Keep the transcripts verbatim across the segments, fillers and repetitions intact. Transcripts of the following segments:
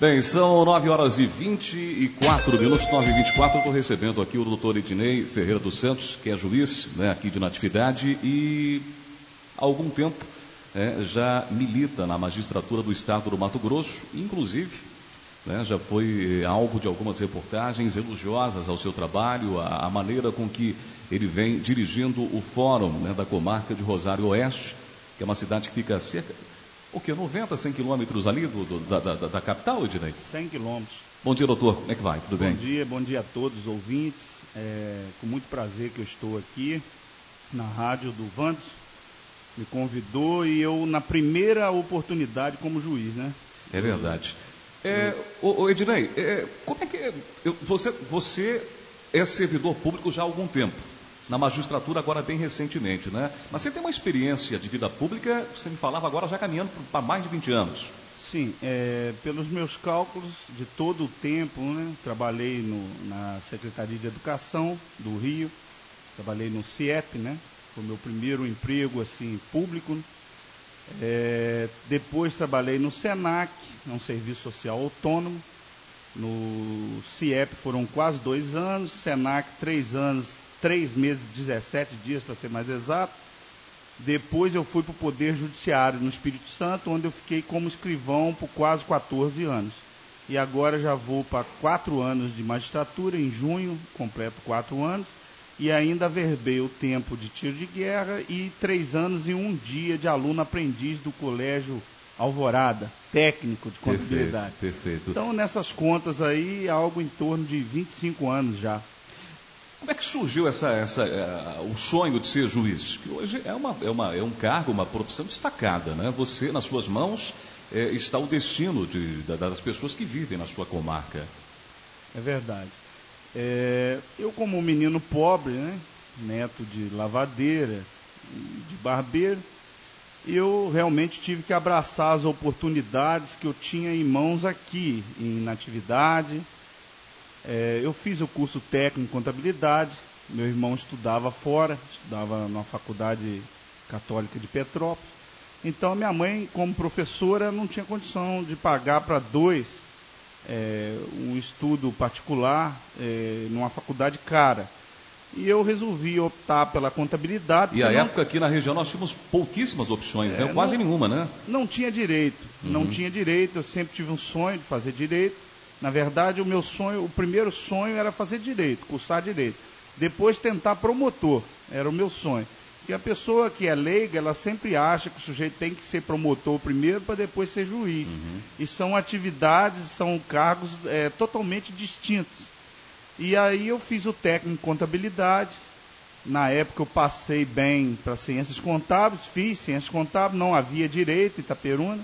Bem, são nove horas e vinte e quatro minutos, nove e vinte e quatro. Estou recebendo aqui o doutor Ednei Ferreira dos Santos, que é juiz, né, aqui de Natividade e há algum tempo é, já milita na magistratura do estado do Mato Grosso, inclusive né, já foi alvo de algumas reportagens elogiosas ao seu trabalho, a, a maneira com que ele vem dirigindo o fórum né, da comarca de Rosário Oeste, que é uma cidade que fica cerca... O que, noventa, cem quilômetros ali do, do, da, da, da capital, Ednei? cem quilômetros. Bom dia, doutor. Como é que vai? Tudo bem? Bom dia, bom dia a todos os ouvintes. É com muito prazer que eu estou aqui na rádio do Vandes. Me convidou e eu, na primeira oportunidade, como juiz, né? É verdade. É, ô, ô Ednei, é, como é que é? Eu, você, você é servidor público já há algum tempo. Na magistratura agora bem recentemente, né? Mas você tem uma experiência de vida pública, você me falava agora já caminhando para mais de vinte anos. Sim, é, pelos meus cálculos de todo o tempo, né? Trabalhei no, na Secretaria de Educação do Rio, trabalhei no C I E P, né? Foi o meu primeiro emprego assim, público. É, depois trabalhei no SENAC, é um serviço social autônomo. No C I E P foram quase dois anos, SENAC três anos, três meses, dezessete dias para ser mais exato. Depois eu fui para o Poder Judiciário no Espírito Santo, onde eu fiquei como escrivão por quase quatorze anos. E agora já vou para quatro anos de magistratura, em junho, completo quatro anos, e ainda averbei o tempo de tiro de guerra e três anos e um dia de aluno aprendiz do Colégio Alvorada, técnico de contabilidade. Perfeito, perfeito. Então, nessas contas aí, algo em torno de vinte e cinco anos já. Como é que surgiu essa, essa, uh, o sonho de ser juiz? Que hoje é, uma, é, uma, é um cargo, uma profissão destacada, né? Você, nas suas mãos, é, está o destino de, da, das pessoas que vivem na sua comarca. É verdade. É, eu, como um menino pobre, né, neto de lavadeira, de barbeiro, eu realmente tive que abraçar as oportunidades que eu tinha em mãos aqui, em Natividade. É, eu fiz o curso técnico em contabilidade, meu irmão estudava fora, estudava na Faculdade Católica de Petrópolis. Então, minha mãe, como professora, não tinha condição de pagar para dois é, um estudo particular é, numa faculdade cara. E eu resolvi optar pela contabilidade. E à não... época aqui na região nós tínhamos pouquíssimas opções, é, né? Quase não, nenhuma, né? Não tinha direito, uhum. não tinha direito, eu sempre tive um sonho de fazer direito. Na verdade, o meu sonho, o primeiro sonho era fazer direito, cursar direito. Depois tentar promotor, era o meu sonho. Porque a pessoa que é leiga, ela sempre acha que o sujeito tem que ser promotor primeiro para depois ser juiz. Uhum. E são atividades, são cargos é, totalmente distintos. E aí eu fiz o técnico em contabilidade. Na época eu passei bem para ciências contábeis, fiz ciências contábeis, não havia direito em Itaperuna.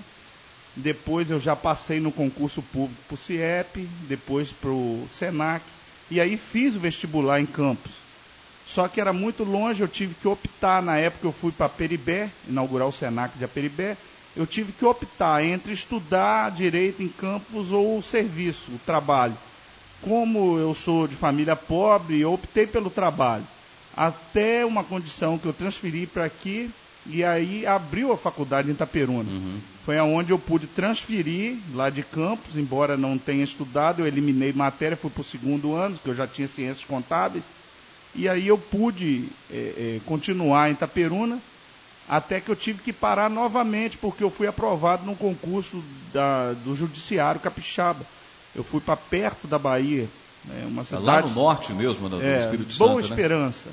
Depois eu já passei no concurso público para o C I E P, depois para o SENAC, e aí fiz o vestibular em Campos. Só que era muito longe, eu tive que optar, na época eu fui para Aperibé, inaugurar o SENAC de Aperibé, eu tive que optar entre estudar direito em Campos ou o serviço, o trabalho. Como eu sou de família pobre, eu optei pelo trabalho. Até uma condição que eu transferi para aqui, e aí abriu a faculdade em Itaperuna. Uhum. Foi aonde eu pude transferir lá de Campos, embora não tenha estudado, eu eliminei matéria, fui para o segundo ano, que eu já tinha ciências contábeis. E aí eu pude é, é, continuar em Itaperuna, até que eu tive que parar novamente, porque eu fui aprovado num concurso da, do Judiciário Capixaba. Eu fui para perto da Bahia, né, uma cidade... Lá no norte mesmo, do é, Espírito Santo, Boa né? Esperança,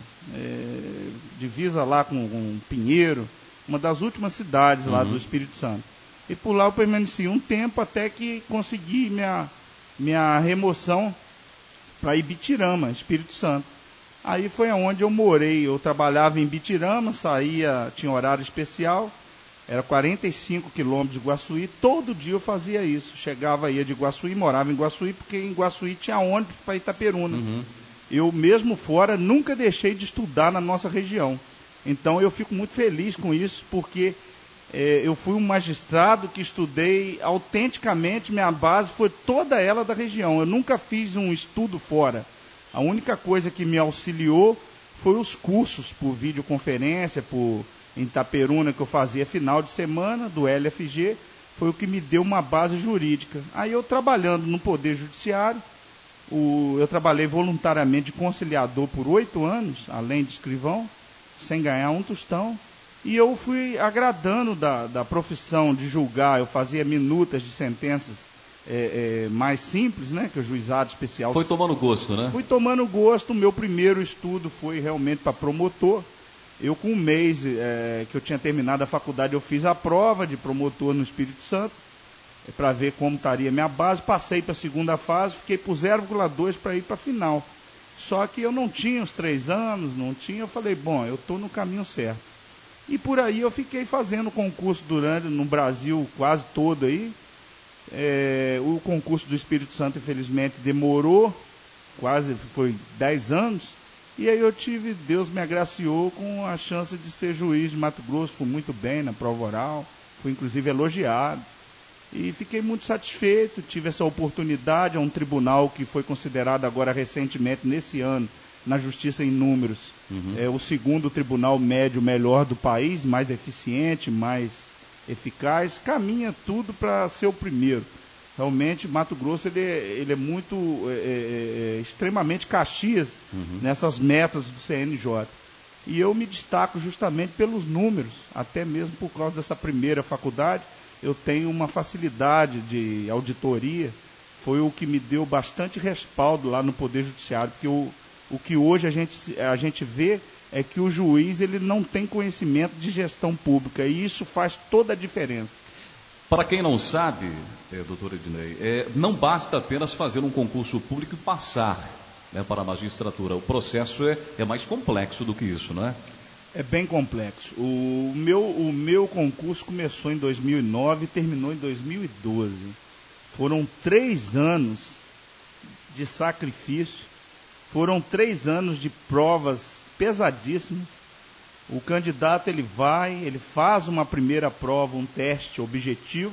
é, divisa lá com, com Pinheiro, uma das últimas cidades lá uhum. do Espírito Santo. E por lá eu permaneci um tempo até que consegui minha, minha remoção para Ibitirama, Espírito Santo. Aí foi onde eu morei, eu trabalhava em Ibitirama, saía, tinha horário especial, era quarenta e cinco quilômetros de Guaçuí, todo dia eu fazia isso, chegava, ia de Guaçuí, morava em Guaçuí, porque em Guaçuí tinha ônibus para Itaperuna. Uhum. Eu mesmo fora, nunca deixei de estudar na nossa região. Então eu fico muito feliz com isso, porque é, eu fui um magistrado que estudei autenticamente, minha base foi toda ela da região. Eu nunca fiz um estudo fora. A única coisa que me auxiliou foi os cursos por videoconferência, por em Itaperuna, que eu fazia final de semana, do L F G, foi o que me deu uma base jurídica. Aí eu trabalhando no Poder Judiciário, o, eu trabalhei voluntariamente de conciliador por oito anos, além de escrivão, sem ganhar um tostão, e eu fui agradando da, da profissão de julgar. Eu fazia minutas de sentenças é, é, mais simples, né, que o juizado especial... Foi tomando gosto, né? Fui tomando gosto. O meu primeiro estudo foi realmente para promotor. Eu, com um mês é, que eu tinha terminado a faculdade, eu fiz a prova de promotor no Espírito Santo, é, para ver como estaria a minha base. Passei para a segunda fase, fiquei por zero vírgula dois para ir para a final. Só que eu não tinha os três anos, não tinha. Eu falei, bom, eu estou no caminho certo. E por aí eu fiquei fazendo concurso durante, no Brasil quase todo aí. É, o concurso do Espírito Santo, infelizmente, demorou, quase foi dez anos. E aí eu tive, Deus me agraciou com a chance de ser juiz de Mato Grosso. Fui muito bem na prova oral, fui inclusive elogiado. E fiquei muito satisfeito, tive essa oportunidade. É um tribunal que foi considerado agora recentemente, nesse ano, na Justiça em Números, uhum. é o segundo tribunal médio melhor do país, mais eficiente, mais eficaz. Caminha tudo para ser o primeiro. Realmente, Mato Grosso ele é, ele é muito, é, é, extremamente Caxias, uhum. nessas metas do C N J. E eu me destaco justamente pelos números, até mesmo por causa dessa primeira faculdade. Eu tenho uma facilidade de auditoria, foi o que me deu bastante respaldo lá no Poder Judiciário, porque o, o que hoje a gente, a gente vê é que o juiz ele não tem conhecimento de gestão pública, e isso faz toda a diferença. Para quem não sabe, é, doutor Ednei, é, não basta apenas fazer um concurso público e passar, né, para a magistratura. O processo é, é mais complexo do que isso, não é? É bem complexo. O meu, o meu concurso começou em dois mil e nove e terminou em dois mil e doze. Foram três anos de sacrifício, foram três anos de provas pesadíssimas. O candidato ele vai, ele faz uma primeira prova, um teste objetivo,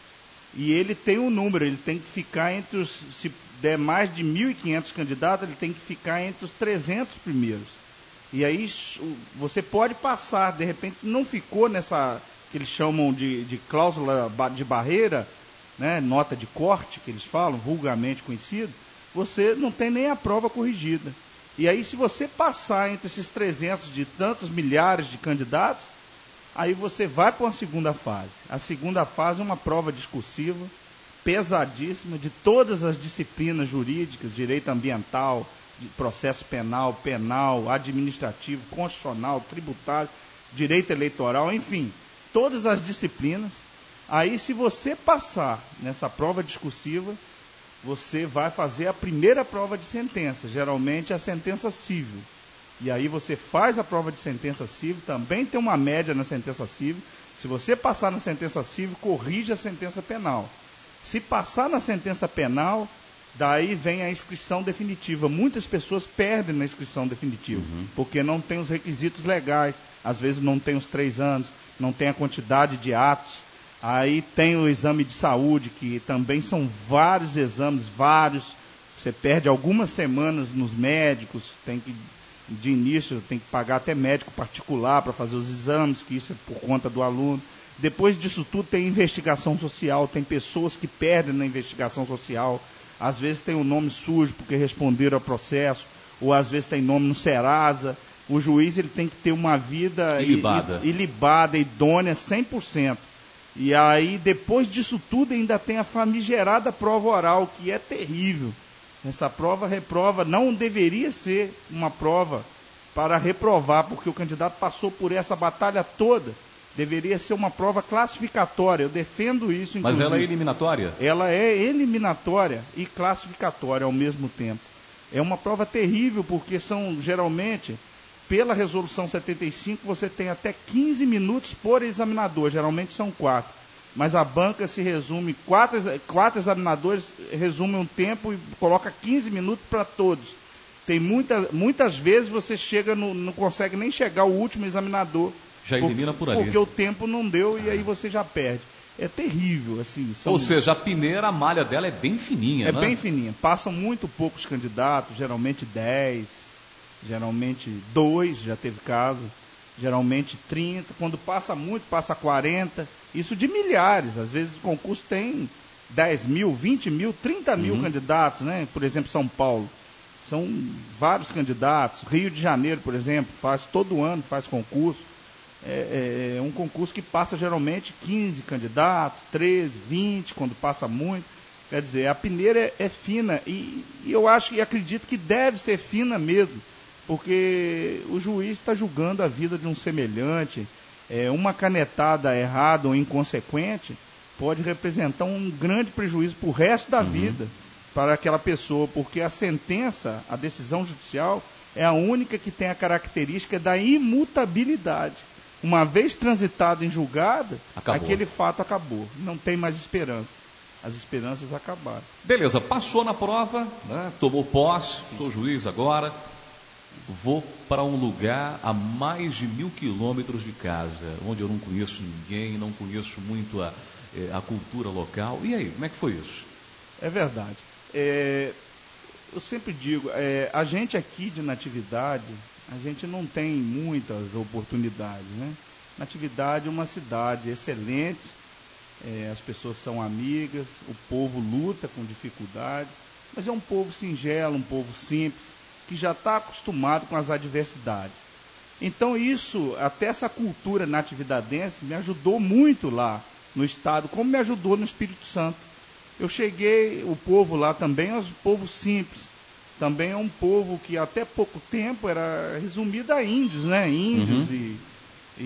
e ele tem um número, ele tem que ficar entre os, se der mais de mil e quinhentos candidatos, ele tem que ficar entre os trezentos primeiros. E aí você pode passar, de repente não ficou nessa, que eles chamam de, de cláusula de barreira, né, nota de corte, que eles falam, vulgarmente conhecido, você não tem nem a prova corrigida. E aí se você passar entre esses trezentos de tantos milhares de candidatos, aí você vai para uma segunda fase. A segunda fase é uma prova discursiva, pesadíssima, de todas as disciplinas jurídicas, direito ambiental, de processo penal, penal, administrativo, constitucional, tributário, direito eleitoral, enfim, todas as disciplinas. Aí, se você passar nessa prova discursiva, você vai fazer a primeira prova de sentença, geralmente a sentença civil. E aí você faz a prova de sentença civil, também tem uma média na sentença civil. Se você passar na sentença civil, corrige a sentença penal. Se passar na sentença penal, daí vem a inscrição definitiva. Muitas pessoas perdem na inscrição definitiva, uhum. porque não tem os requisitos legais. Às vezes não tem os três anos, não tem a quantidade de atos. Aí tem o exame de saúde, que também são vários exames, vários. Você perde algumas semanas nos médicos, tem que, de início, tem que pagar até médico particular para fazer os exames, que isso é por conta do aluno. Depois disso tudo tem investigação social, tem pessoas que perdem na investigação social. Às vezes tem o nome sujo porque responderam ao processo, ou às vezes tem nome no Serasa. O juiz ele tem que ter uma vida ilibada, ilibada idônea, cem por cento. E aí, depois disso tudo, ainda tem a famigerada prova oral, que é terrível. Essa prova reprova, não deveria ser uma prova para reprovar, porque o candidato passou por essa batalha toda. Deveria ser uma prova classificatória, eu defendo isso, inclusive. Mas ela é eliminatória? Ela é eliminatória e classificatória ao mesmo tempo. É uma prova terrível, porque são, geralmente, pela resolução setenta e cinco, você tem até quinze minutos por examinador, geralmente são quatro. Mas a banca se resume, quatro, quatro examinadores resumem um tempo e coloca quinze minutos para todos. Tem muita, muitas vezes você chega no, não consegue nem chegar ao último examinador. Já elimina por ali. Porque o tempo não deu e aí você já perde. É terrível, assim. São... Ou seja, a peneira, a malha dela é bem fininha, É né? bem fininha. Passam muito poucos candidatos, geralmente dez, geralmente dois, já teve caso. geralmente trinta, quando passa muito, passa quarenta, isso de milhares, às vezes o concurso tem dez mil, vinte mil, trinta mil uhum. candidatos, né? Por exemplo, São Paulo, são vários candidatos, Rio de Janeiro, por exemplo, faz todo ano, faz concurso, é, é um concurso que passa geralmente quinze candidatos, treze, vinte, quando passa muito, quer dizer, a peneira é, é fina, e, e eu acho e acredito que deve ser fina mesmo, porque o juiz está julgando a vida de um semelhante, é, uma canetada errada ou inconsequente pode representar um grande prejuízo para o resto da uhum. vida para aquela pessoa, porque a sentença, a decisão judicial, é a única que tem a característica da imutabilidade. Uma vez transitado em julgado, acabou. Aquele fato acabou, não tem mais esperança. As esperanças acabaram. Beleza, passou na prova, né? Tomou posse, Sim. sou juiz agora. Vou para um lugar a mais de mil quilômetros de casa, onde eu não conheço ninguém, não conheço muito a, a cultura local. E aí, como é que foi isso? É verdade. É, eu sempre digo, é, a gente aqui de Natividade, a gente não tem muitas oportunidades, né? Natividade é uma cidade excelente, é, as pessoas são amigas, o povo luta com dificuldade, mas é um povo singelo, um povo simples, que já está acostumado com as adversidades. Então isso, até essa cultura natividadense me ajudou muito lá no estado, como me ajudou no Espírito Santo. Eu cheguei, o povo lá também é um povo simples, também é um povo que até pouco tempo era resumido a índios, né? Índios uhum. e, e,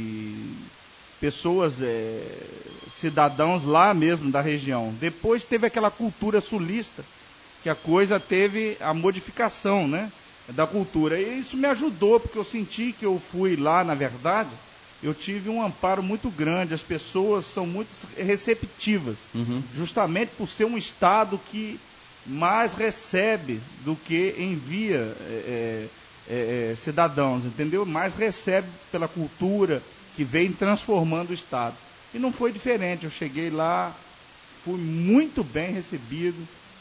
e pessoas, é, cidadãos lá mesmo da região. Depois teve aquela cultura sulista, que a coisa teve a modificação, né, da cultura. E isso me ajudou, porque eu senti que eu fui lá, na verdade, eu tive um amparo muito grande. As pessoas são muito receptivas, uhum. justamente por ser um estado que mais recebe do que envia é, é, é, cidadãos, entendeu? Mais recebe pela cultura que vem transformando o estado. E não foi diferente. Eu cheguei lá, fui muito bem recebido,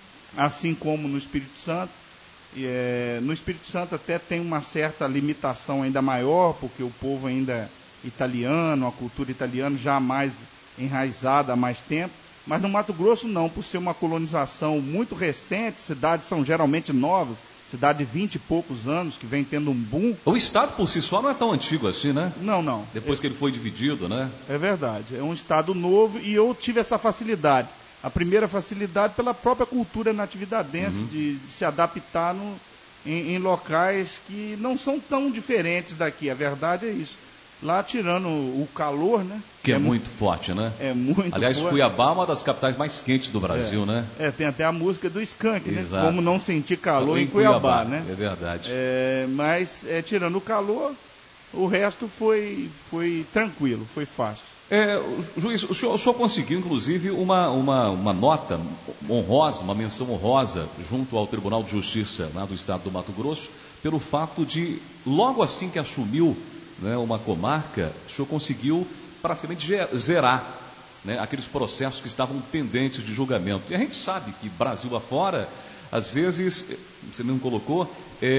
assim como no Espírito Santo. E, é, no Espírito Santo até tem uma certa limitação ainda maior, porque o povo ainda é italiano, a cultura italiana já mais enraizada há mais tempo, mas no Mato Grosso não, por ser uma colonização muito recente, cidades são geralmente novas, cidade de vinte e poucos anos, que vem tendo um boom. O estado por si só não é tão antigo assim, né? Não, não. Depois é, que ele foi dividido, né? É verdade, é um estado novo e eu tive essa facilidade. A primeira facilidade pela própria cultura natividadense, uhum. de, de se adaptar no, em, em locais que não são tão diferentes daqui. A verdade é isso. Lá, tirando o calor, né? Que é, é muito forte, né? É muito Aliás, forte. Cuiabá é uma das capitais mais quentes do Brasil, é. né? É, tem até a música do Skank, né? Exato. Como não sentir calor em, em Cuiabá, Cuiabá, né? É verdade. É, mas, é, tirando o calor, o resto foi, foi tranquilo, foi fácil. É, juiz, o senhor, o senhor conseguiu, inclusive, uma, uma, uma nota honrosa, uma menção honrosa, junto ao Tribunal de Justiça, lá do Estado do Mato Grosso, pelo fato de, logo assim que assumiu, né, uma comarca, o senhor conseguiu praticamente zerar, né, aqueles processos que estavam pendentes de julgamento. E a gente sabe que Brasil afora, às vezes, você mesmo colocou,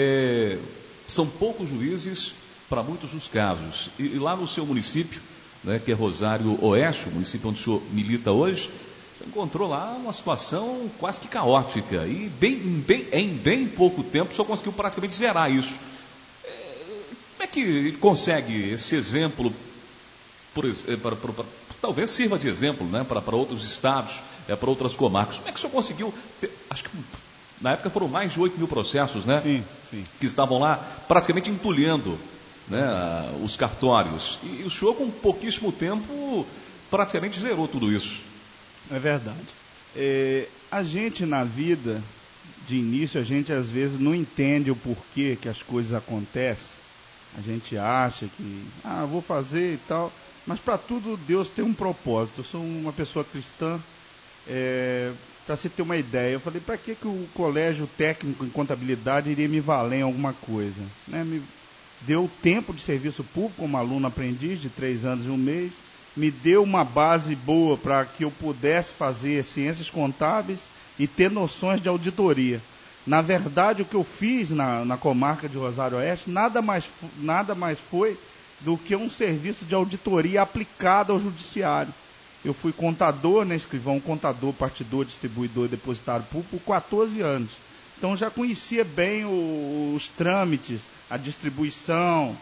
é, são poucos juízes para muitos dos casos. E, e lá no seu município, né, que é Rosário Oeste, o município onde o senhor milita hoje, encontrou lá uma situação quase que caótica. E bem, bem, em bem pouco tempo o senhor conseguiu praticamente zerar isso. Como é que ele consegue esse exemplo, por, para, para, para, talvez sirva de exemplo, né, para, para outros estados, é, para outras comarcas? Como é que o senhor conseguiu ter, acho que na época foram mais de oito mil processos, né, sim, sim. que estavam lá praticamente entulhando, né, os cartórios. E o senhor, com pouquíssimo tempo, praticamente zerou tudo isso. É verdade. É, a gente na vida, de início, a gente às vezes não entende o porquê que as coisas acontecem. A gente acha que, ah, vou fazer e tal, mas para tudo Deus tem um propósito. Eu sou uma pessoa cristã, é, para você ter uma ideia, eu falei, para que, que o colégio técnico em contabilidade iria me valer em alguma coisa? Né? Me deu tempo de serviço público como aluno aprendiz de três anos e um mês, me deu uma base boa para que eu pudesse fazer ciências contábeis e ter noções de auditoria. Na verdade, o que eu fiz na, na comarca de Rosário Oeste, nada mais, nada mais foi do que um serviço de auditoria aplicado ao judiciário. Eu fui contador, né, escrivão, contador, partidor, distribuidor e depositário público por quatorze anos. Então já conhecia bem o, os trâmites, a distribuição,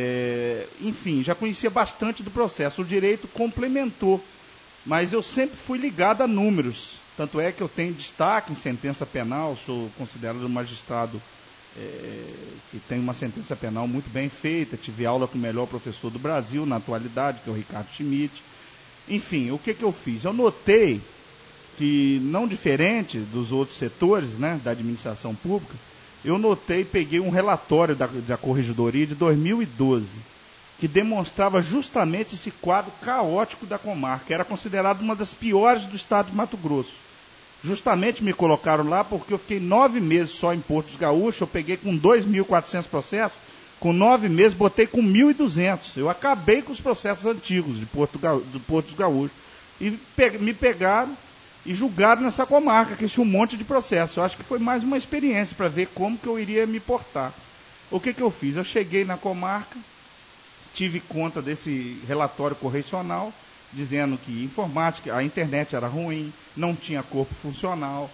é, enfim, já conhecia bastante do processo. O direito complementou, mas eu sempre fui ligado a números. Tanto é que eu tenho destaque em sentença penal, sou considerado um magistrado é, que tem uma sentença penal muito bem feita, tive aula com o melhor professor do Brasil na atualidade, que é o Ricardo Schmidt. Enfim, o que, que eu fiz? Eu notei que, não diferente dos outros setores, né, da administração pública, eu notei, peguei um relatório da, da Corregedoria de dois mil e doze, que demonstrava justamente esse quadro caótico da comarca. Era considerado uma das piores do estado de Mato Grosso. Justamente me colocaram lá porque eu fiquei nove meses só em Porto dos Gaúchos, eu peguei com dois mil e quatrocentos processos, com nove meses botei com mil e duzentos. Eu acabei com os processos antigos de Porto, do Porto dos Gaúchos. E pe me pegaram e julgaram nessa comarca, que tinha um monte de processo. Eu acho que foi mais uma experiência para ver como que eu iria me portar. O que, que eu fiz? Eu cheguei na comarca, tive conta desse relatório correcional, dizendo que informática, a internet era ruim, não tinha corpo funcional,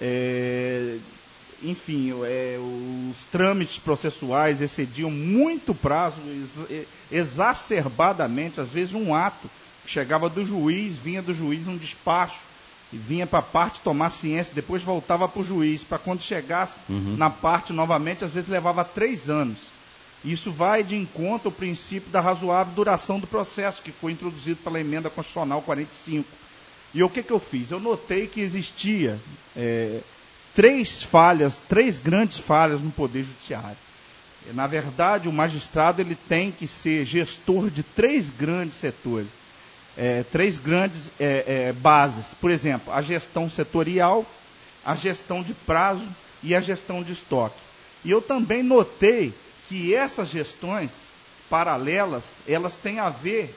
é, enfim, é, os trâmites processuais excediam muito o prazo, ex exacerbadamente, às vezes um ato que chegava do juiz, vinha do juiz um despacho, e vinha para a parte tomar ciência, depois voltava para o juiz, para quando chegasse uhum. na parte novamente, às vezes levava três anos. Isso vai de encontro ao princípio da razoável duração do processo, que foi introduzido pela Emenda Constitucional quarenta e cinco. E o que, que eu fiz? Eu notei que existia é, três falhas, três grandes falhas no Poder Judiciário. Na verdade, o magistrado ele tem que ser gestor de três grandes setores, é, três grandes é, é, bases. Por exemplo, a gestão setorial, a gestão de prazo e a gestão de estoque. E eu também notei que essas gestões paralelas, elas têm a ver,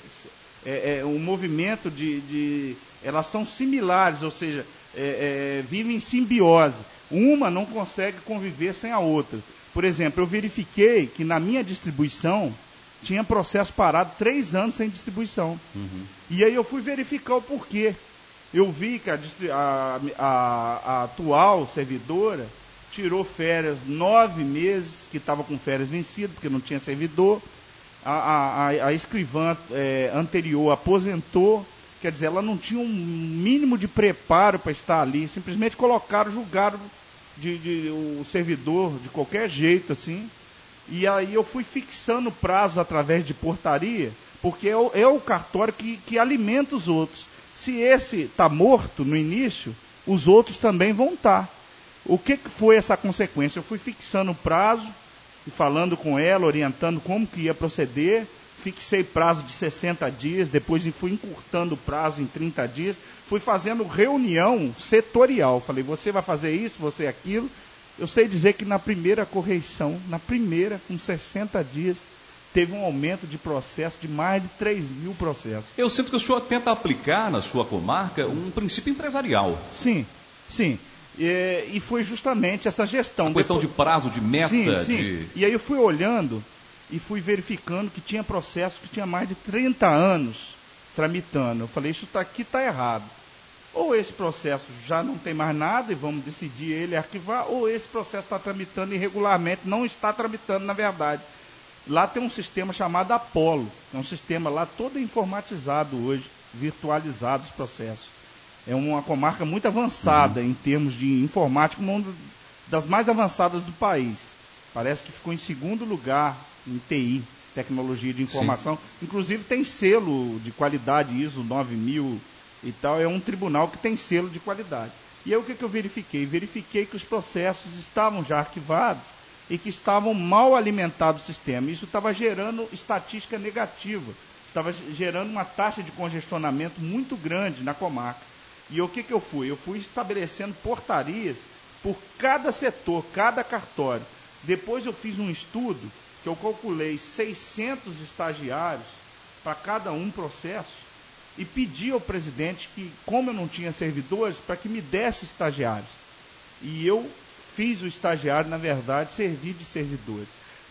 é, é, um movimento de, de... elas são similares, ou seja, é, é, vivem em simbiose. Uma não consegue conviver sem a outra. Por exemplo, eu verifiquei que na minha distribuição tinha processo parado três anos sem distribuição. Uhum. E aí eu fui verificar o porquê. Eu vi que a, a, a, a atual servidora tirou férias nove meses, que estava com férias vencidas, porque não tinha servidor. A, a, a escrivã é, anterior aposentou, quer dizer, ela não tinha um mínimo de preparo para estar ali. Simplesmente colocaram, julgaram de, de, o servidor de qualquer jeito, assim. E aí eu fui fixando prazos através de portaria, porque é o, é o cartório que, que alimenta os outros. Se esse está morto no início, os outros também vão estar. O que, que foi essa consequência? Eu fui fixando o prazo, e falando com ela, orientando como que ia proceder, fixei prazo de sessenta dias, depois fui encurtando o prazo em trinta dias, fui fazendo reunião setorial, falei, você vai fazer isso, você aquilo. Eu sei dizer que na primeira correição, na primeira, com sessenta dias, teve um aumento de processo de mais de três mil processos. Eu sinto que o senhor tenta aplicar na sua comarca um princípio empresarial. Sim, sim. E, e foi justamente essa gestão. A questão Depois, de prazo, de meta. Sim, sim. De... E aí eu fui olhando e fui verificando que tinha processo que tinha mais de trinta anos tramitando. Eu falei, isso tá, aqui está errado. Ou esse processo já não tem mais nada e vamos decidir ele arquivar, ou esse processo está tramitando irregularmente, não está tramitando na verdade. Lá tem um sistema chamado Apolo, é um sistema lá todo informatizado hoje, virtualizado os processos. É uma comarca muito avançada uhum. em termos de informática, uma das mais avançadas do país. Parece que ficou em segundo lugar em T I, tecnologia de informação. Sim. Inclusive tem selo de qualidade I S O nove mil e tal, é um tribunal que tem selo de qualidade. E aí o que, que eu verifiquei? Verifiquei que os processos estavam já arquivados e que estavam mal alimentados o sistema. Isso estava gerando estatística negativa, estava gerando uma taxa de congestionamento muito grande na comarca. E o que, que eu fui? Eu fui estabelecendo portarias por cada setor, cada cartório. Depois eu fiz um estudo que eu calculei seiscentos estagiários para cada um processo e pedi ao presidente que, como eu não tinha servidores, para que me desse estagiários. E eu fiz o estagiário, na verdade, servir de servidores.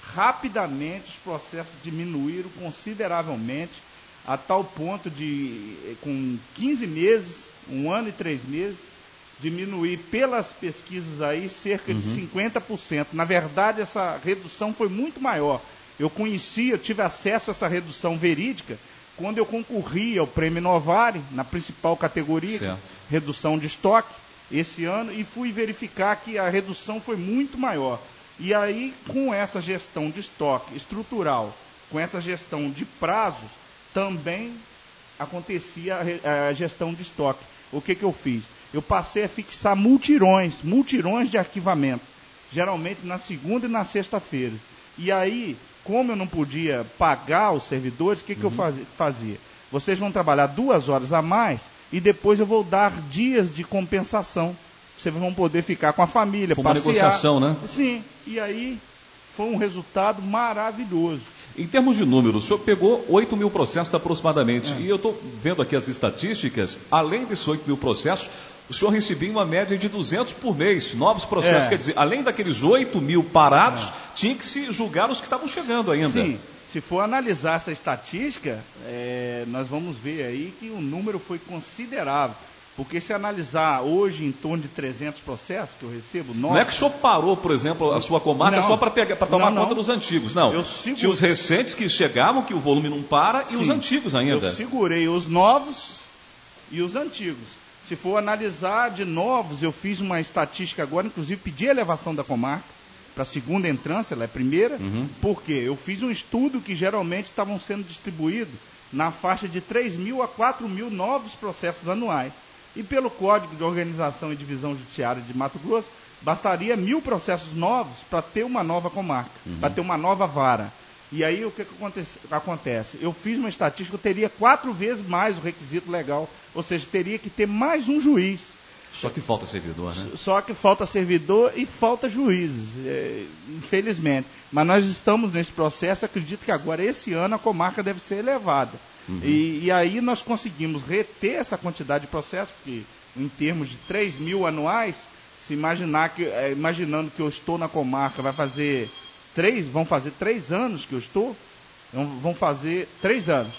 rapidamente os processos diminuíram consideravelmente, a tal ponto de, com quinze meses, um ano e três meses, diminuir pelas pesquisas aí cerca uhum. de cinquenta por cento. Na verdade, essa redução foi muito maior. Eu conheci, eu tive acesso a essa redução verídica quando eu concorri ao Prêmio Novare, na principal categoria, certo. Redução de estoque, esse ano, e fui verificar que a redução foi muito maior. E aí, com essa gestão de estoque estrutural, com essa gestão de prazos, também acontecia a, a gestão de estoque. O que, que eu fiz? Eu passei a fixar multirões, multirões de arquivamento, geralmente na segunda e na sexta-feira. E aí, como eu não podia pagar os servidores, o que, que uhum. eu fazia? Vocês vão trabalhar duas horas a mais e depois eu vou dar dias de compensação. Vocês vão poder ficar com a família, com uma passear. negociação, né? Sim, e aí foi um resultado maravilhoso. Em termos de números, o senhor pegou oito mil processos aproximadamente. É. E eu estou vendo aqui as estatísticas, além desses oito mil processos, o senhor recebia uma média de duzentos por mês, novos processos. É. Quer dizer, além daqueles oito mil parados, é. tinha que se julgar os que estavam chegando ainda. Sim, se for analisar essa estatística, é, nós vamos ver aí que o número foi considerável. Porque se analisar hoje em torno de trezentos processos que eu recebo... Nossa, não é que o senhor parou, por exemplo, a sua comarca não, só para tomar não, conta não. dos antigos, não. Eu segure... Tinha os recentes que chegavam, que o volume não para, Sim, e os antigos ainda. Eu segurei os novos e os antigos. Se for analisar de novos, eu fiz uma estatística agora, inclusive pedi a elevação da comarca para a segunda entrância, ela é a primeira, uhum. porque eu fiz um estudo que geralmente estavam sendo distribuídos na faixa de três mil a quatro mil novos processos anuais. E pelo Código de Organização e Divisão Judiciária de Mato Grosso, bastaria mil processos novos para ter uma nova comarca, uhum. para ter uma nova vara. E aí o que, que acontece, acontece? Eu fiz uma estatística, eu teria quatro vezes mais o requisito legal, ou seja, teria que ter mais um juiz. Só que falta servidor, né? Só que falta servidor e falta juízes, é, infelizmente. Mas nós estamos nesse processo, acredito que agora, esse ano, a comarca deve ser elevada. Uhum. E, e aí nós conseguimos reter essa quantidade de processos, porque em termos de três mil anuais, se imaginar que, é, imaginando que eu estou na comarca, vai fazer três, vão fazer três anos que eu estou, vão fazer três anos.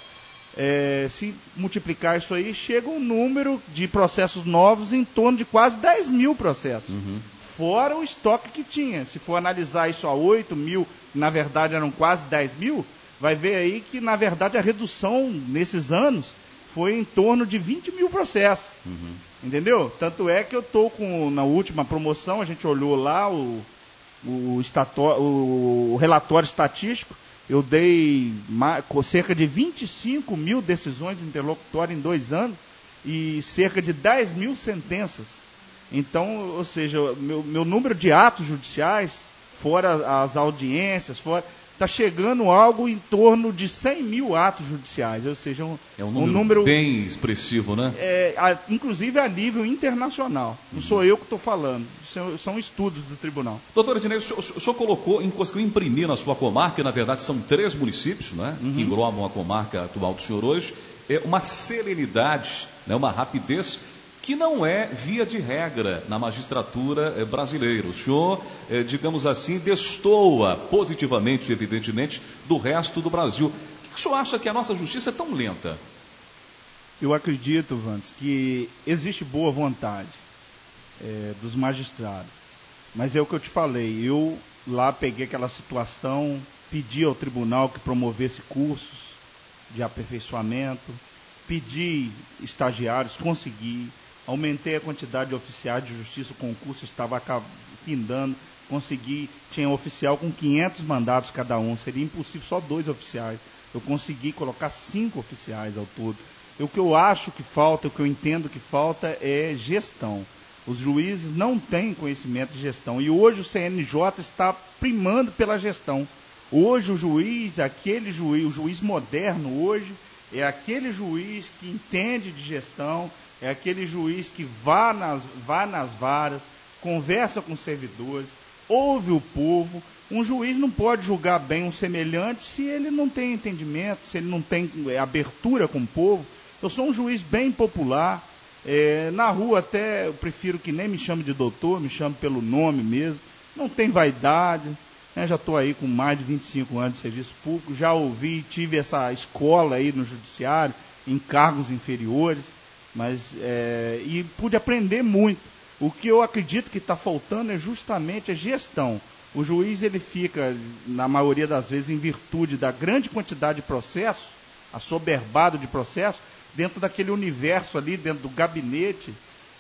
É, se multiplicar isso aí, chega um número de processos novos em torno de quase dez mil processos. Uhum. Fora o estoque que tinha. Se for analisar isso a oito mil, na verdade eram quase dez mil, vai ver aí que, na verdade, a redução nesses anos foi em torno de vinte mil processos. Uhum. Entendeu? Tanto é que eu estou com, na última promoção, a gente olhou lá o, o, estator, o relatório estatístico, eu dei cerca de vinte e cinco mil decisões interlocutórias em dois anos e cerca de dez mil sentenças. Então, ou seja, meu, meu número de atos judiciais, fora as audiências, fora... está chegando algo em torno de cem mil atos judiciais, ou seja, um, é um número, um número bem expressivo, né? É, a, inclusive a nível internacional. Não uhum. sou eu que estou falando, são, são estudos do tribunal. Doutor Ednei, o senhor, o senhor colocou, conseguiu imprimir na sua comarca, que na verdade são três municípios, né, uhum. que englobam a comarca atual do senhor hoje, é uma serenidade, né, uma rapidez que não é via de regra na magistratura brasileira. O senhor, eh, digamos assim, destoa positivamente, evidentemente, do resto do Brasil. Por que o senhor acha que a nossa justiça é tão lenta? Eu acredito, Vantes, que existe boa vontade é, dos magistrados. Mas é o que eu te falei, eu lá peguei aquela situação, pedi ao tribunal que promovesse cursos de aperfeiçoamento, pedi estagiários, consegui. Aumentei a quantidade de oficiais de justiça, o concurso estava findando, consegui, tinha um oficial com quinhentos mandatos cada um, seria impossível só dois oficiais. Eu consegui colocar cinco oficiais ao todo. O que eu acho que falta, o que eu entendo que falta é gestão. Os juízes não têm conhecimento de gestão e hoje o C N J está primando pela gestão. Hoje o juiz, aquele juiz, o juiz moderno hoje, é aquele juiz que entende de gestão, é aquele juiz que vá nas, vá nas varas, conversa com os servidores, ouve o povo. Um juiz não pode julgar bem um semelhante se ele não tem entendimento, se ele não tem é, abertura com o povo. Eu sou um juiz bem popular, é, na rua até eu prefiro que nem me chame de doutor, me chame pelo nome mesmo, não tem vaidade, Eu já estou aí com mais de vinte e cinco anos de serviço público, já ouvi, tive essa escola aí no judiciário, em cargos inferiores, mas é, e pude aprender muito. O que eu acredito que está faltando é justamente a gestão. O juiz, ele fica, na maioria das vezes, em virtude da grande quantidade de processos, assoberbado de processos, dentro daquele universo ali, dentro do gabinete,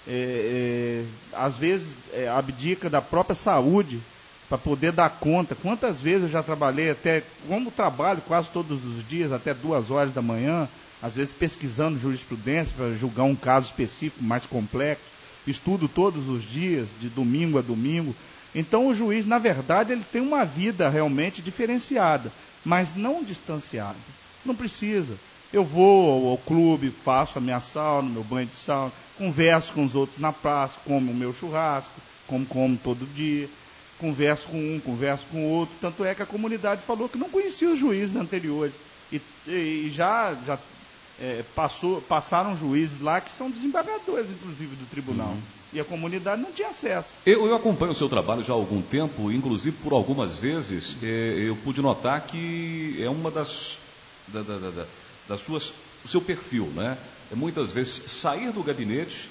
é, é, às vezes é, abdica da própria saúde para poder dar conta. Quantas vezes eu já trabalhei até, como trabalho quase todos os dias, até duas horas da manhã, às vezes pesquisando jurisprudência para julgar um caso específico mais complexo, estudo todos os dias, de domingo a domingo. Então o juiz, na verdade, ele tem uma vida realmente diferenciada, mas não distanciada. Não precisa. Eu vou ao clube, faço a minha sauna, meu banho de sauna, converso com os outros na praça, como o meu churrasco, como como todo dia, converso com um, converso com o outro. Tanto é que a comunidade falou que não conhecia os juízes anteriores. E, e já, já é, passou, passaram juízes lá que são desembargadores, inclusive, do tribunal. Uhum. E a comunidade não tinha acesso. Eu, eu acompanho o seu trabalho já há algum tempo, inclusive por algumas vezes é, eu pude notar que é uma das, da, da, da, da, das suas, o seu perfil, né? É muitas vezes sair do gabinete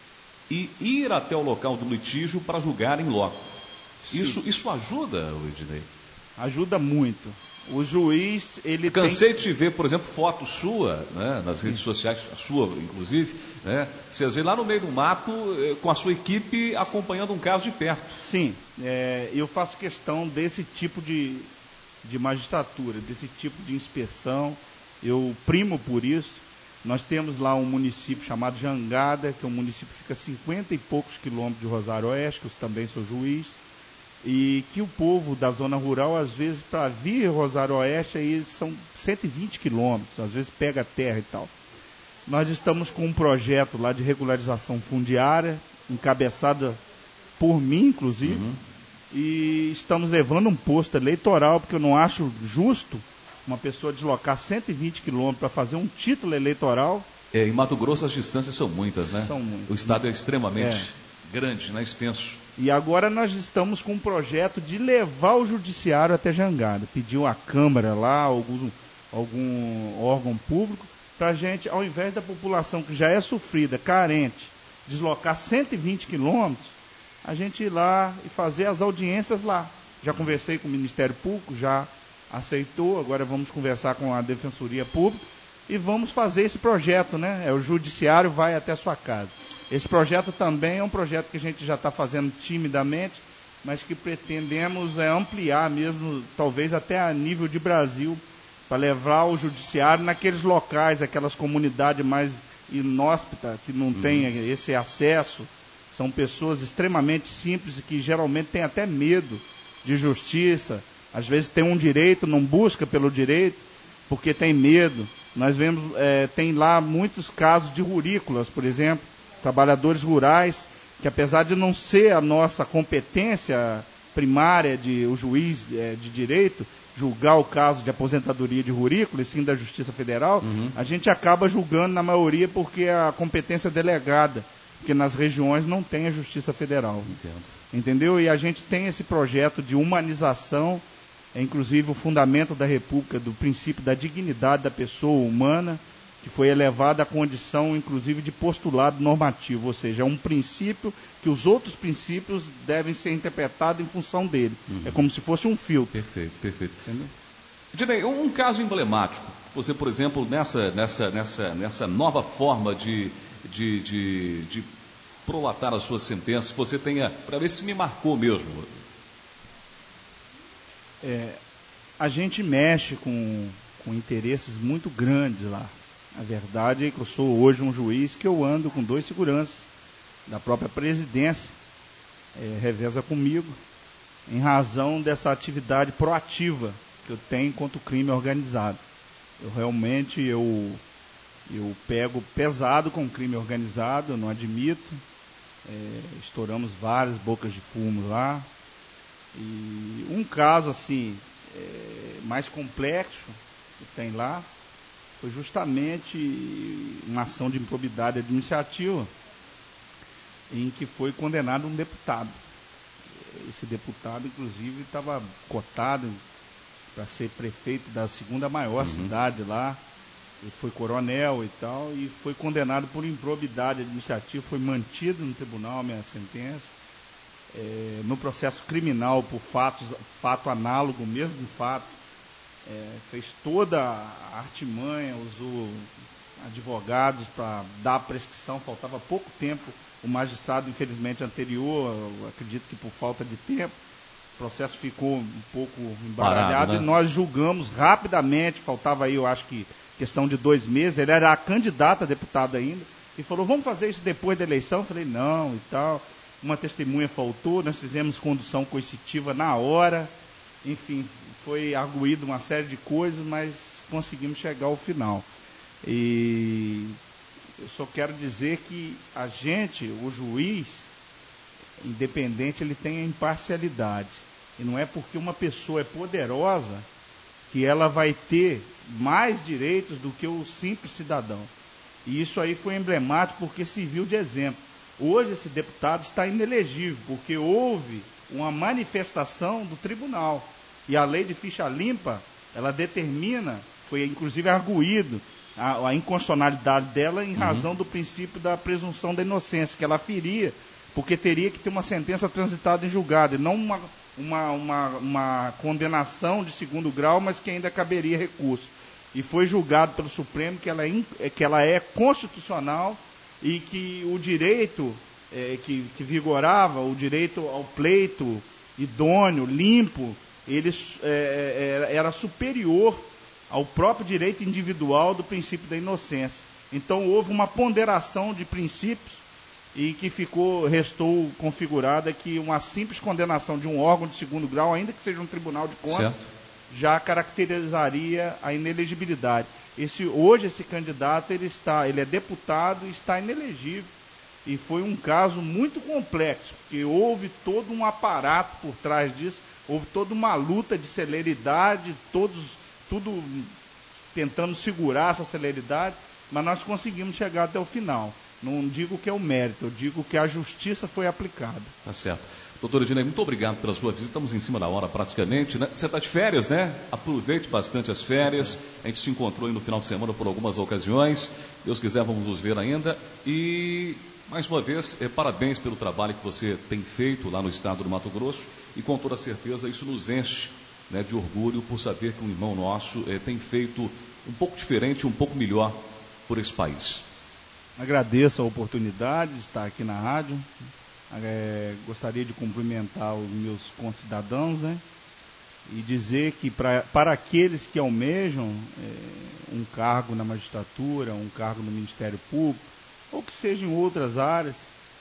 e ir até o local do litígio para julgar em loco. Isso, isso ajuda, Ednei? Ajuda muito. O juiz, ele Cansei tem... de te ver, por exemplo, foto sua, né, nas redes Sim. sociais, a sua, inclusive, né? Você às vezes lá no meio do mato, com a sua equipe, acompanhando um caso de perto. Sim, é, eu faço questão desse tipo de, de magistratura, desse tipo de inspeção, eu primo por isso. Nós temos lá um município chamado Jangada, que é um município que fica a cinquenta e poucos quilômetros de Rosário Oeste, que eu também sou juiz, e que o povo da zona rural, às vezes, para vir Rosário Oeste, aí são cento e vinte quilômetros, às vezes pega terra e tal. Nós estamos com um projeto lá de regularização fundiária, encabeçada por mim, inclusive, uhum. e estamos levando um posto eleitoral, porque eu não acho justo uma pessoa deslocar cento e vinte quilômetros para fazer um título eleitoral. É, em Mato Grosso as distâncias são muitas, né? São muitas. O estado é extremamente é. grande, né? Extenso. E agora nós estamos com um projeto de levar o judiciário até Jangada. Pediu a Câmara lá, algum, algum órgão público, para a gente, ao invés da população que já é sofrida, carente, deslocar cento e vinte quilômetros, a gente ir lá e fazer as audiências lá. Já conversei com o Ministério Público, já aceitou, agora vamos conversar com a Defensoria Pública e vamos fazer esse projeto, né? É, o judiciário vai até a sua casa. Esse projeto também é um projeto que a gente já está fazendo timidamente, mas que pretendemos é, ampliar mesmo, talvez até a nível de Brasil, para levar o judiciário naqueles locais, aquelas comunidades mais inóspitas, que não uhum. têm esse acesso. São pessoas extremamente simples e que geralmente têm até medo de justiça. Às vezes tem um direito, não busca pelo direito, porque tem medo. Nós vemos, é, tem lá muitos casos de rurícolas, por exemplo, trabalhadores rurais, que apesar de não ser a nossa competência primária de o juiz é, de direito, julgar o caso de aposentadoria de rurícola, e sim da Justiça Federal, uhum. a gente acaba julgando na maioria porque a competência é delegada, porque nas regiões não tem a Justiça Federal. Entendo. Entendeu? E a gente tem esse projeto de humanização, é, inclusive o fundamento da República, do princípio da dignidade da pessoa humana, que foi elevado à condição, inclusive, de postulado normativo, ou seja, é um princípio que os outros princípios devem ser interpretados em função dele. Uhum. É como se fosse um filtro. Perfeito, perfeito. Ednei, um caso emblemático, você, por exemplo, nessa, nessa, nessa, nessa nova forma de, de, de, de prolatar as suas sentenças, você tenha, para ver se me marcou mesmo. É, a gente mexe com, com interesses muito grandes lá. A verdade é que eu sou hoje um juiz que eu ando com dois seguranças da própria presidência, é, reveza comigo, em razão dessa atividade proativa que eu tenho contra o crime organizado. Eu realmente, eu, eu pego pesado com o crime organizado, eu não admito, é, estouramos várias bocas de fumo lá, e um caso assim, é, mais complexo que tem lá, foi justamente uma ação de improbidade administrativa em que foi condenado um deputado. esse deputado, inclusive, estava cotado para ser prefeito da segunda maior uhum. cidade lá. Ele foi coronel e tal, e foi condenado por improbidade administrativa, foi mantido no tribunal a minha sentença. É, no processo criminal, por fatos, fato análogo, mesmo fato, é, fez toda a artimanha, usou advogados para dar a prescrição, faltava pouco tempo, o magistrado, infelizmente, anterior, acredito que por falta de tempo, o processo ficou um pouco embaralhado. Parado, né? E nós julgamos rapidamente, faltava aí, eu acho que, questão de dois meses, ele era candidato a deputado ainda, e falou, vamos fazer isso depois da eleição? Eu falei, não, e tal. Uma testemunha faltou, nós fizemos condução coercitiva na hora, enfim, foi arguído uma série de coisas, mas conseguimos chegar ao final. E eu só quero dizer que a gente, o juiz, independente, ele tem a imparcialidade. E não é porque uma pessoa é poderosa que ela vai ter mais direitos do que o simples cidadão. E isso aí foi emblemático porque serviu de exemplo. Hoje esse deputado está inelegível, porque houve uma manifestação do tribunal. E a lei de ficha limpa, ela determina, foi inclusive arguído, a, a inconstitucionalidade dela em razão uhum. do princípio da presunção da inocência, que ela feria, porque teria que ter uma sentença transitada em julgado, e não uma, uma, uma, uma condenação de segundo grau, mas que ainda caberia recurso. E foi julgado pelo Supremo que ela é, que ela é constitucional, e que o direito é, que, que vigorava, o direito ao pleito idôneo, limpo, ele é, é, era superior ao próprio direito individual do princípio da inocência. Então houve uma ponderação de princípios e que ficou, restou configurada que uma simples condenação de um órgão de segundo grau, ainda que seja um tribunal de contas, certo, já caracterizaria a inelegibilidade. Esse, hoje esse candidato ele está, ele é deputado e está inelegível. E foi um caso muito complexo, porque houve todo um aparato por trás disso, houve toda uma luta de celeridade, todos, tudo tentando segurar essa celeridade, mas nós conseguimos chegar até o final. Não digo que é o mérito, eu digo que a justiça foi aplicada. Tá certo. Doutor Ednei, muito obrigado pela sua visita. Estamos em cima da hora praticamente, né? Você está de férias, né? Aproveite bastante as férias. A gente se encontrou aí no final de semana por algumas ocasiões. Deus quiser, vamos nos ver ainda. E, mais uma vez, eh, parabéns pelo trabalho que você tem feito lá no estado do Mato Grosso. E, com toda certeza, isso nos enche, né, de orgulho por saber que um irmão nosso eh, tem feito um pouco diferente, um pouco melhor por esse país. Agradeço a oportunidade de estar aqui na rádio. É, gostaria de cumprimentar os meus concidadãos, né, e dizer que pra, para aqueles que almejam é, um cargo na magistratura, um cargo no Ministério Público, ou que seja em outras áreas,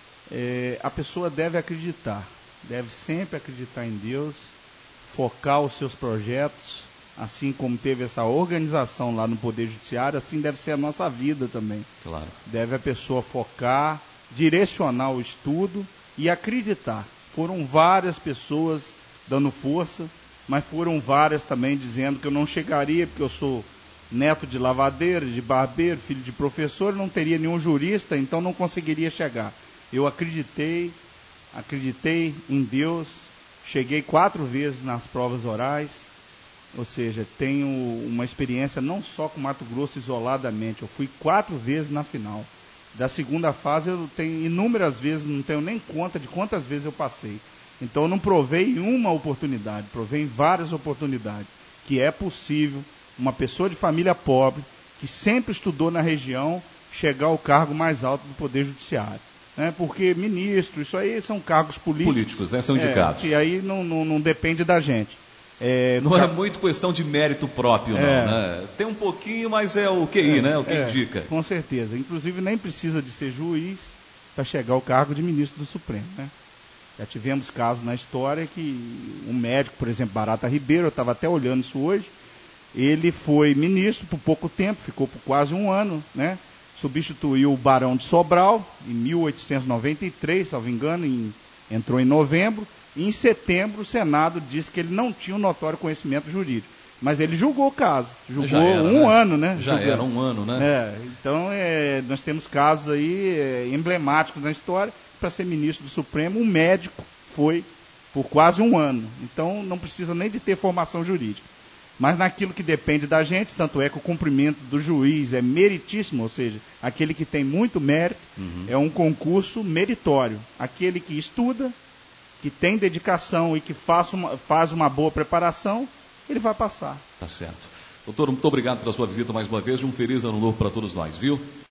é, a pessoa deve acreditar, deve sempre acreditar em Deus, focar os seus projetos, assim como teve essa organização lá no Poder Judiciário, assim deve ser a nossa vida também. Claro. Deve a pessoa focar, direcionar o estudo e acreditar. Foram várias pessoas dando força, mas foram várias também dizendo que eu não chegaria, porque eu sou neto de lavadeiro, de barbeiro, filho de professor, não teria nenhum jurista, então não conseguiria chegar. Eu acreditei, acreditei em Deus, cheguei quatro vezes nas provas orais, ou seja, tenho uma experiência não só com Mato Grosso isoladamente, eu fui quatro vezes na final. Da segunda fase eu tenho inúmeras vezes, não tenho nem conta de quantas vezes eu passei. Então eu não provei em uma oportunidade, provei em várias oportunidades, que é possível uma pessoa de família pobre, que sempre estudou na região, chegar ao cargo mais alto do Poder Judiciário. Né? Porque ministro, isso aí são cargos políticos. Políticos, né? São indicados. É, que aí não, não, não depende da gente. É, não é muito questão de mérito próprio, não, é, né? Tem um pouquinho, mas é o Q I, é, né? O que é, indica. Com certeza. Inclusive, nem precisa de ser juiz para chegar ao cargo de ministro do Supremo, né? Já tivemos casos na história que um médico, por exemplo, Barata Ribeiro, eu estava até olhando isso hoje, ele foi ministro por pouco tempo, ficou por quase um ano, né? Substituiu o Barão de Sobral em mil oitocentos e noventa e três, se não me engano, em, entrou em novembro. E em setembro o Senado disse que ele não tinha um notório conhecimento jurídico. Mas ele julgou o caso. Julgou era, um né? ano, né? Já julgou. era um ano, né? É, então é, nós temos casos aí é, emblemáticos na história. Para ser ministro do Supremo, um médico foi por quase um ano. Então, não precisa nem de ter formação jurídica. Mas naquilo que depende da gente, tanto é que o cumprimento do juiz é meritíssimo, ou seja, aquele que tem muito mérito, uhum. é um concurso meritório. Aquele que estuda, que tem dedicação e que faz uma, faz uma boa preparação, ele vai passar. Tá certo. Doutor, muito obrigado pela sua visita mais uma vez e um feliz ano novo para todos nós, viu?